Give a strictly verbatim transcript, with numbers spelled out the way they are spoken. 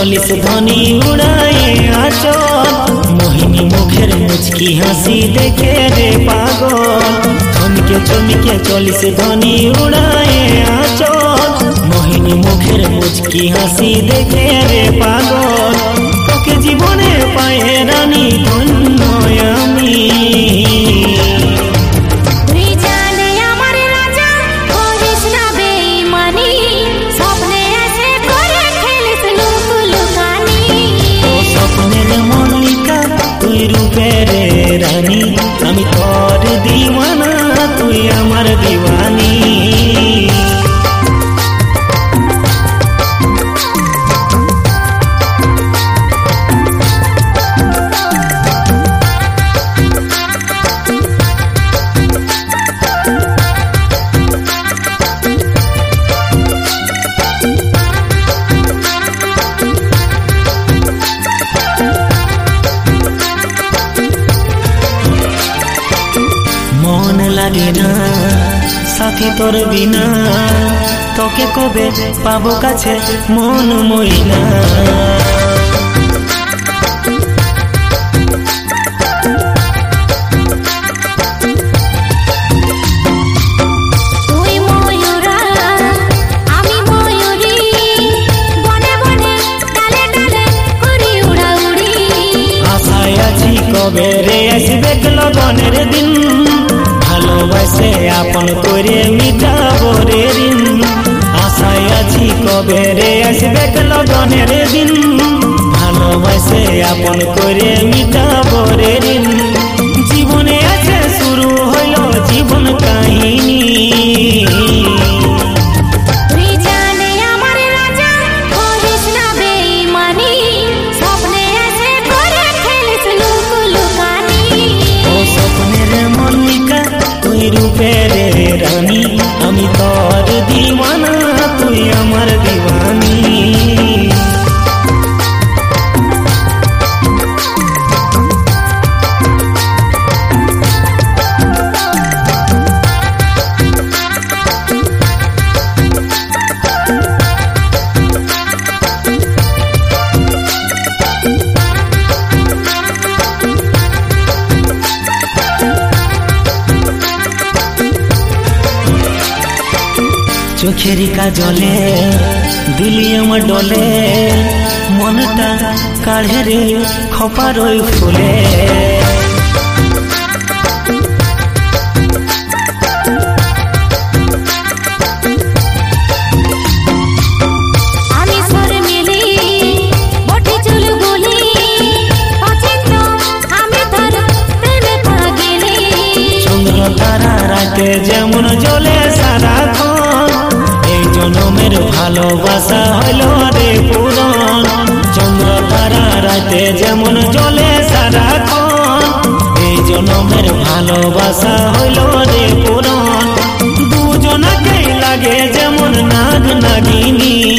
चलिस धनी उड़ाए आचल मोहिनी मुखेर मुचकी हासि देखे रे पागल चमके चमके चलिस धनी उड़ाए आचल मोहिनी मुखेर मुचकी हासि देखे रे पागल तोके जीवने पाए रानी धन्य आमी रानी आमी तोर दीवाना तुई आमार दीवानी मन लागे ना साथी तोर बिना तोके कबे पाबो काछे मन मइना आशाय आछि कबे रे आसबे लगনের दिन ভালোবাসে আপন করে মিটাবো রে ঋণ আশায় আছি কবে রে আসবে লগনের দিন ভালোবাসে আপন করে মিটাবো রে ঋণ জীবনে আছে শুরু হইল জীবন কাহিনী रूपेरे रानी आमी तोर दीवाना तुई आमार दीवानी চোখেরি কাজলে দিলি আমার ডলে মনটা কাঢ়ে রে খপার ওই ফুলে আমি সর মিলি বটি চুল বলি অচিন্ত আমি তোর প্রেমে পাগলি চন্দ্র তারা রাতে যেমন জ্বলে সারাক্ষণ জনমের ভালোবাসা হইল রে পুরন চন্দ্র তারা রাতে যেমন জ্বলে সারাক্ষণ এই জনমের ভালোবাসা হইল রে পুরন দুজনকে লাগে যেমন নাগ নাগিনী।